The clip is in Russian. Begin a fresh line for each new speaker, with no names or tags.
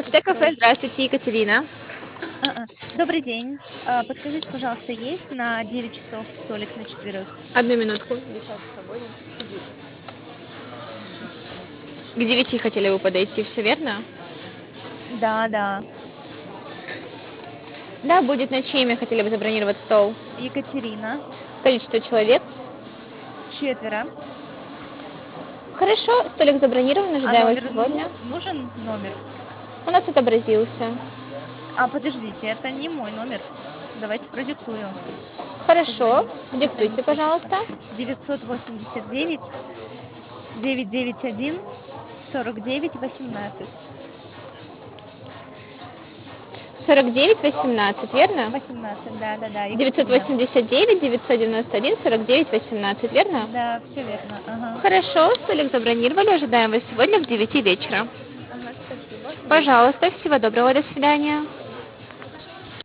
Д-кафе, здравствуйте, Екатерина.
Добрый день. Подскажите, пожалуйста, есть на 9 часов столик на четверых?
Одну минутку. Десятый свободен. К 9 хотели вы подойти, все верно?
Да, да.
Да, будет на чьи имя хотели бы забронировать стол.
Екатерина.
Количество человек.
Четверо.
Хорошо, столик забронирован,
А
ожидаем вас
номер
сегодня.
нужен номер?
У нас отобразился.
Подождите, это не мой номер. Давайте продиктую.
Хорошо,
Позвонить. Это не
диктуйте,
хочется.
пожалуйста.
989 991 49 18.
4918, верно?
18, да-да-да, Екатерина.
989 991 49 18, верно?
Да, все верно. Ага.
Хорошо, столик забронировали, ожидаем вас сегодня к 9 вечера.
Ага, спасибо. Удачи.
Пожалуйста, всего доброго, до свидания.